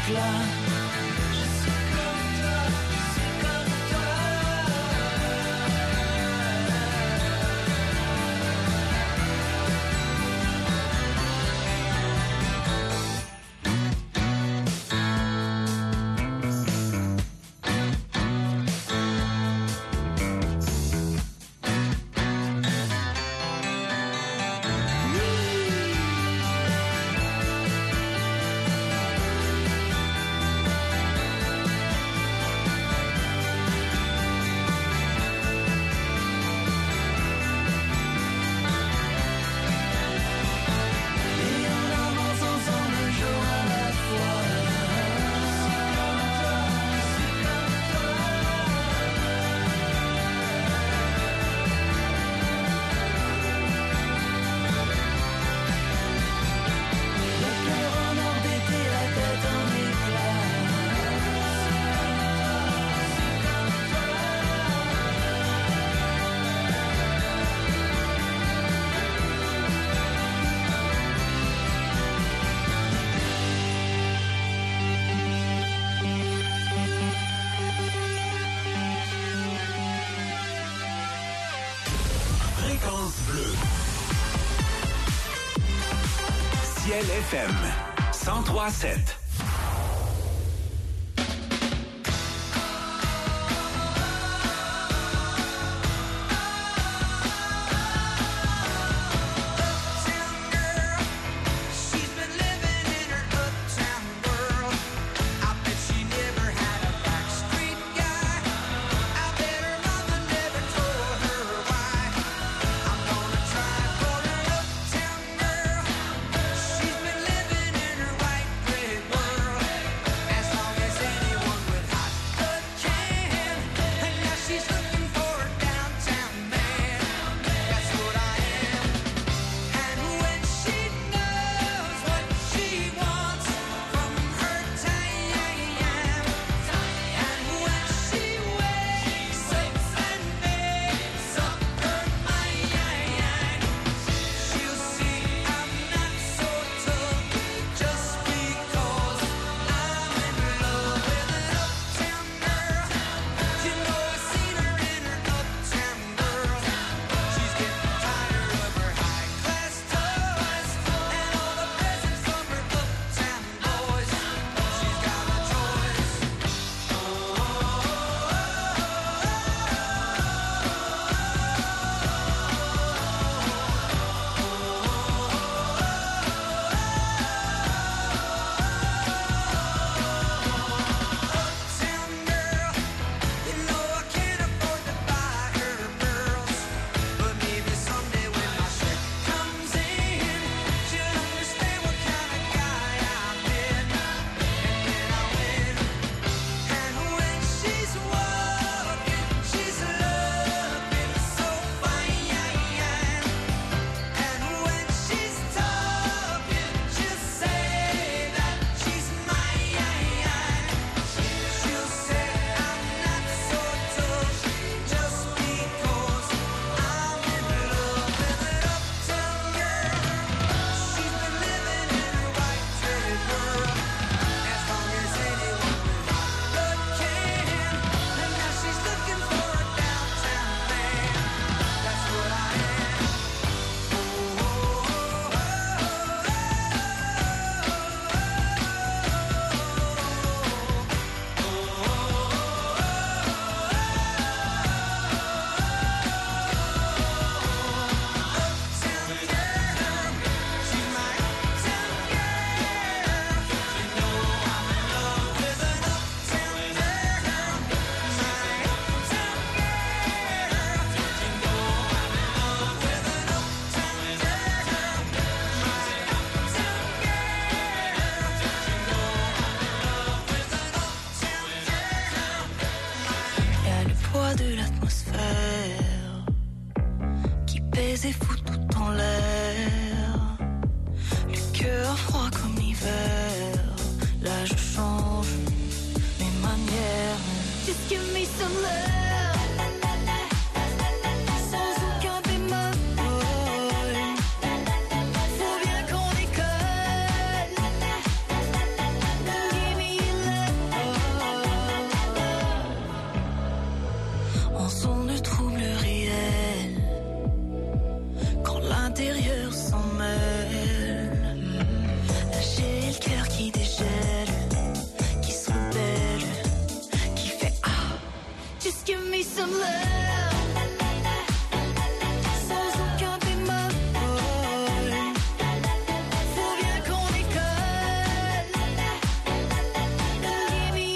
éclat. Je suis comme toi, je suis comme toi. Ciel FM 103.7. She's been living in her white bread. some love. Sans aucun bémol. Faut bien qu'on décolle. Give me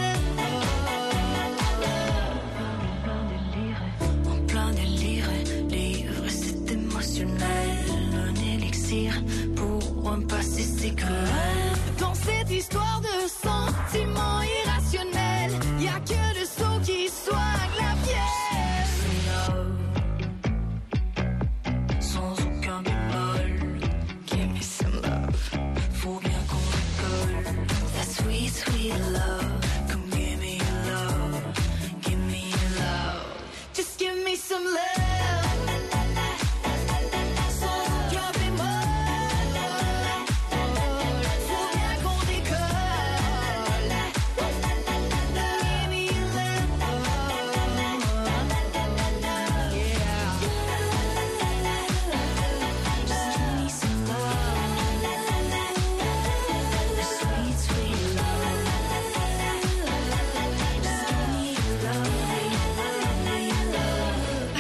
love. En plein délire, livre, c'est émotionnel. Un élixir pour un passé si cruel. Dans cette histoire de sentiments irrationnels, y'a que le saut qui soigne la fièvre. Sans aucun bémol. Give me some love. Faut bien qu'on décolle. That sweet, sweet love. Come give me your love. Give me your love. Just give me some love. Sans aucun bémol. Faut bien qu'on décolle. Give me your love. Yeah. Just give me some love. Sweet, sweet love. Just give me your love, your love.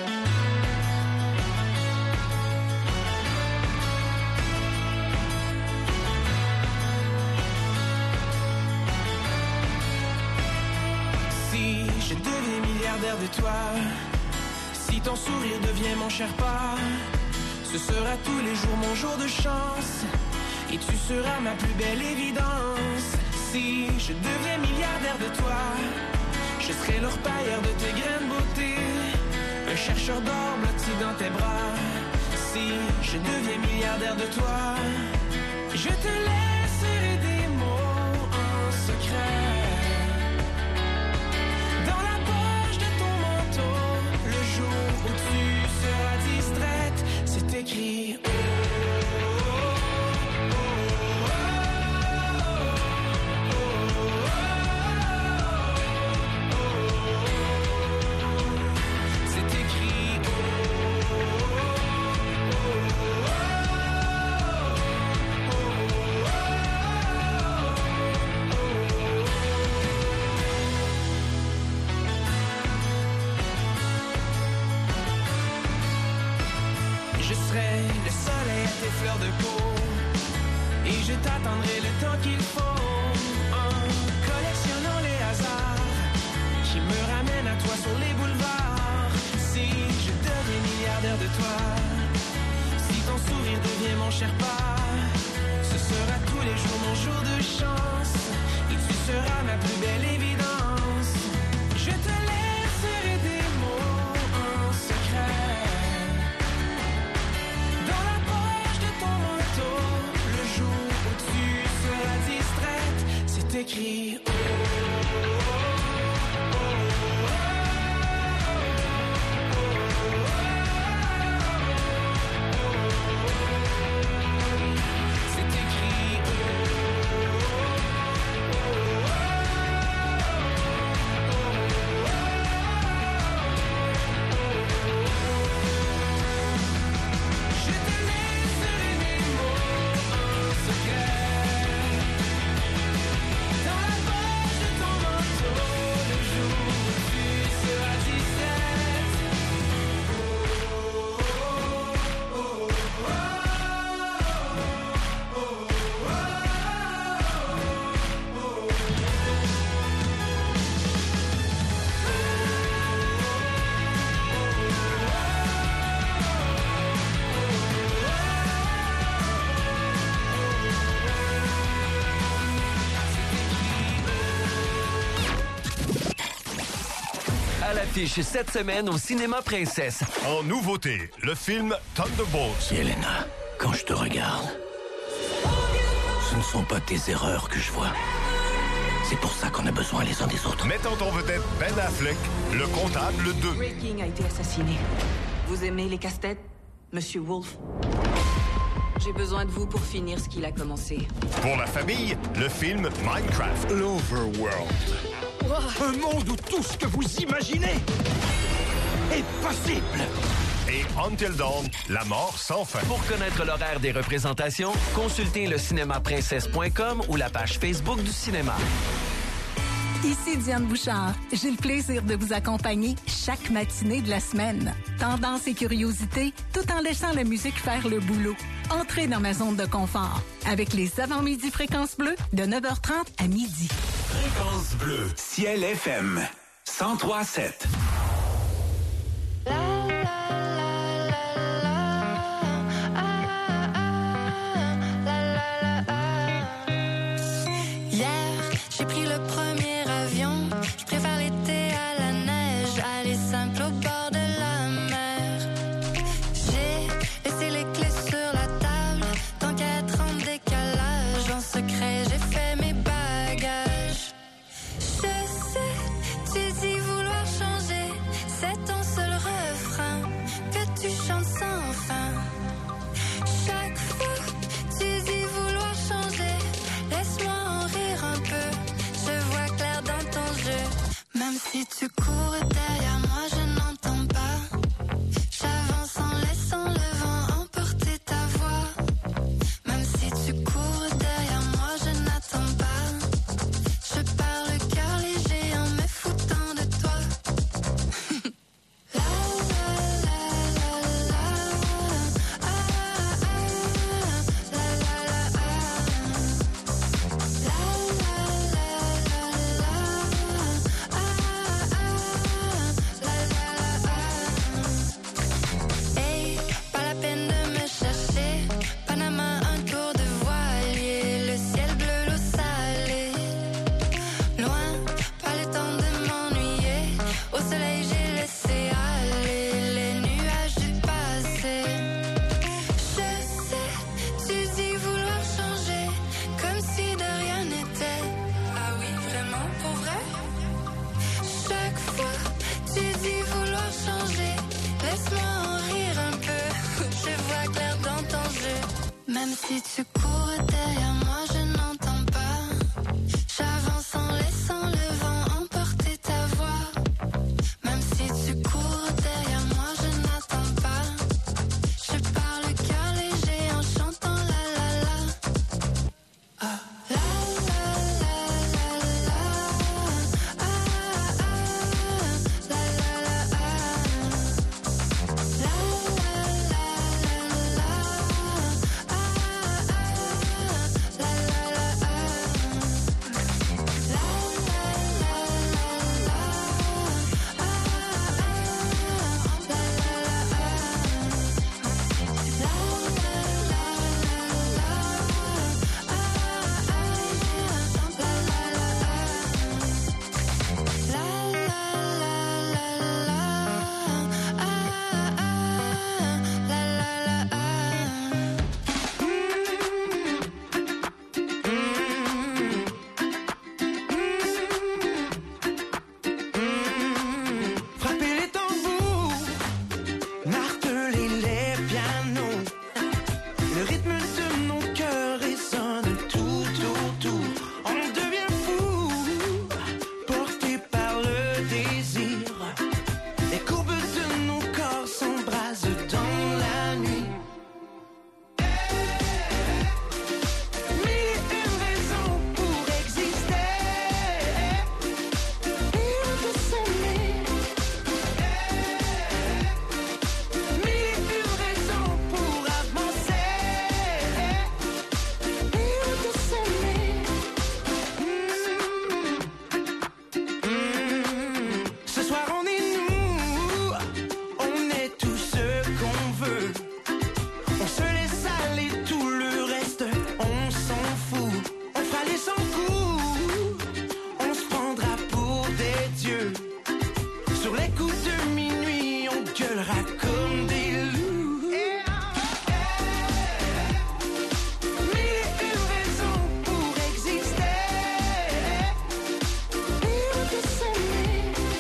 Si je deviens milliardaire de toi, si ton sourire devient mon Sherpa, ce sera tous les jours mon jour de chance, et tu seras ma plus belle évidence. Si je deviens milliardaire de toi, je serai l'orpailleur de tes graines beauté, un chercheur d'or blotti dans tes bras. Si je deviens milliardaire de toi, je te laisserai des mots en secret. Dans la poche de ton manteau, le jour où tu seras distraite, c'est écrit. Oh, oh, oh, oh, oh, oh. C'est écrit. Oh, oh, je serai le soleil à tes fleurs de peau, et je t'attendrai le temps qu'il faut, en collectionnant les hasards qui me ramènent à toi sur les boulevards. Si je deviens milliardaire de toi, si ton sourire devient mon Sherpa, ce sera tous les jours mon jour de chance, et tu seras ma plus belle évidence. Je te laisserai des mots en secret. Dans la poche de ton manteau, le jour où tu seras distraite, c'est écrit. Oh, oh, oh, oh, c'est écrit. Je te laisserai des mots en secret. Dans la poche de ton manteau, le jour où tu seras distraite. À l'affiche cette semaine au Cinéma Princesse. En nouveauté, le film Thunderbolts. Elena, quand je te regarde, ce ne sont pas tes erreurs que je vois. C'est pour ça qu'on a besoin les uns des autres. Mettant en vedette Ben Affleck, le comptable 2. Ray King a été assassiné. Vous aimez les casse-têtes, Monsieur Wolf? J'ai besoin de vous pour finir ce qu'il a commencé. Pour la famille, le film Minecraft. L'Overworld. Un monde où tout ce que vous imaginez est possible. Et Until Dawn, la mort sans fin. Pour connaître l'horaire des représentations, consultez le cinémaprincesse.com ou la page Facebook du cinéma. Ici Diane Bouchard. J'ai le plaisir de vous accompagner chaque matinée de la semaine. Tendance et curiosité, tout en laissant la musique faire le boulot. Entrez dans ma zone de confort avec les avant-midi Fréquence Bleue de 9h30 à midi. Fréquence Bleue, Ciel FM, 103.7. J'ai pris le premier avion. Je préfère l'été à la neige, aller simple au bord de la mer. J'ai laissé les clés sur la table, tant qu'à être en décalage. En secret, j'ai fait mes bagages. Je sais, tu dis vouloir changer, c'est ton seul refrain que tu chantes sans fin. Chaque fois, tu dis vouloir changer, laisse-moi en rire un peu. Je vois clair dans ton jeu. Même si tu cours derrière moi, je n'entends pas. J'avance en laissant le vent emporter ta voix. Même si tu cours derrière moi, je n'attends pas. Je pars le cœur léger en me foutant de toi. La la la la la, ah ah ah, la la la ah, la la la la la, ah ah ah, la la la ah. Hey, pas la peine de me chercher. Panama, un tour de voilier, le ciel bleu, l'eau salée. Loin, pas le temps de m'ennuyer. Au soleil, j'ai laissé aller les nuages du passé. Je sais, tu dis vouloir changer, comme si de rien n'était. Ah oui, vraiment, pour vrai? Chaque fois, tu dis vouloir changer, laisse-moi en rire un peu. Je vois clair dans ton jeu. Même si tu